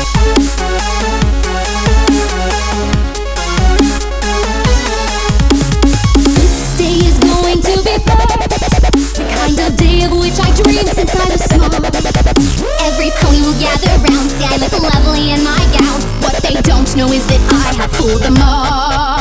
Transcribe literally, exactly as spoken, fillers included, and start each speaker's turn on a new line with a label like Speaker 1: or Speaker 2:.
Speaker 1: Since I was small, every pony will gather round. See, I look lovely in my gown. What they don't know is that I have fooled them all.